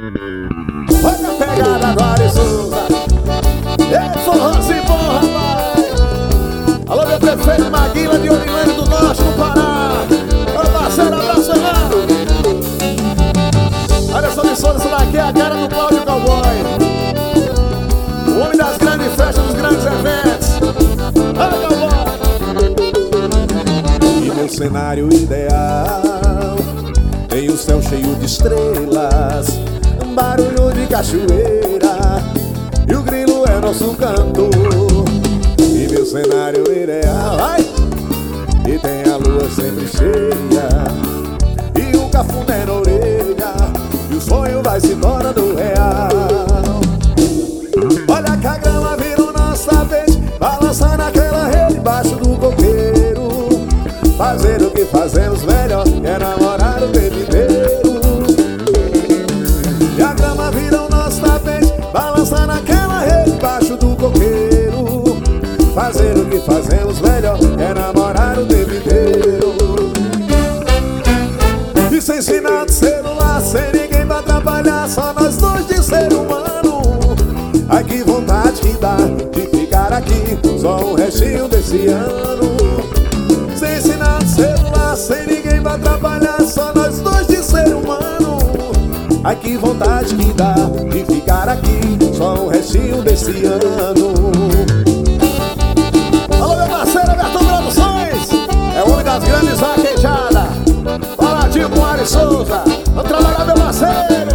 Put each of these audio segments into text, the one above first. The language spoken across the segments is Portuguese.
Olha a pegada agora, Souza. Ei, forrozinho bom, rapaz. Alô, meu prefeito Maguila de Orilândia do Norte, no Pará. Olha, parceiro, abraço, Fernando. Olha só, de Souza, essa daqui é a cara do Cláudio Cowboy, o homem das grandes festas, dos grandes eventos. Olha, Cowboy. E meu cenário ideal tem o céu cheio de estrelas, barulho de cachoeira, e o grilo é nosso canto. E meu cenário ideal, ai, e tem a lua sempre cheia, e o cafuné na orelha, e o sonho vai se tornando real. Olha que a grama virou nossa vez, balançar naquela rede debaixo do coqueiro. Fazer o que fazemos melhor, é namorar o tempo inteiro. E a grama virou nossa vez, balançar naquela rede debaixo do coqueiro. Fazer o que fazemos melhor, é namorar o tempo inteiro. E sem sinal de celular, sem ninguém pra atrapalhar, só nós dois de ser humano. Ai, que vontade que dá de ficar aqui, só um restinho desse ano. Sem sinal de celular, sem ninguém pra atrapalhar, só nós dois de ser humano. Ai, que vontade que dá de ficar aqui, só um restinho desse ano. Alô, meu parceiro Bertão Produções, é o homem das grandes vaquejadas. Faladinho com Ari Souza. Vamos trabalhar, meu parceiro.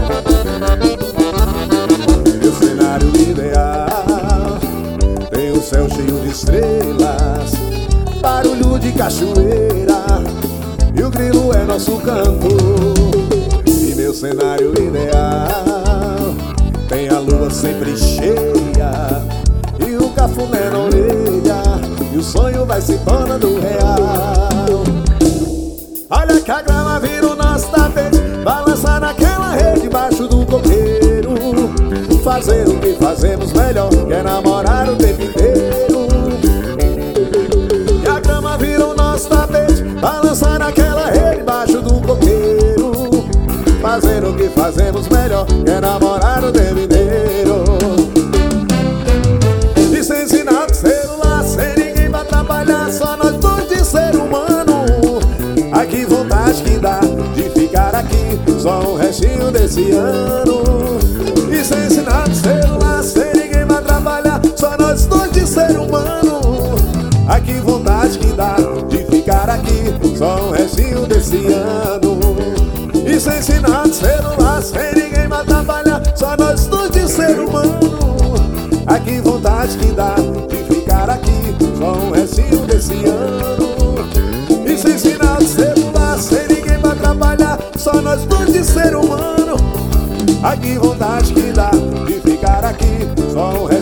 Meu cenário ideal tem o céu cheio de estrelas, barulho de cachoeira, e o grilo é nosso canto. E meu cenário ideal tem a lua sempre cheia, e o cafuné na orelha, e o sonho vai se tornando real. Olha que a grama vira o nosso tapete, balançar naquela rede debaixo do coqueiro. Fazer o que fazemos melhor, que é namorar o tempo inteiro. E a grama vira o nosso tapete, balançar naquela rede debaixo do coqueiro. Fazer o que fazemos melhor, que é namorar o tempo inteiro. E sem sinal de celular, sem ninguém pra trabalhar, só nós dois de ser humano. Ai, que vontade que dá de ficar aqui, só um restinho desse ano. E sem sinal de celular, sem ninguém pra trabalhar, só nós dois de ser humano. Ai, que vontade que dá de ficar aqui, só um restinho desse ano. E sem sinal de celular, sem ninguém pra trabalhar, só nós dois de ser humano. Ai, que vontade que dá de ficar aqui, só um restinho desse ano. E sem sinal de celular, sem ninguém pra trabalhar, só nós dois de ser humano. Ai, que vontade que dá de ficar aqui, só um restinho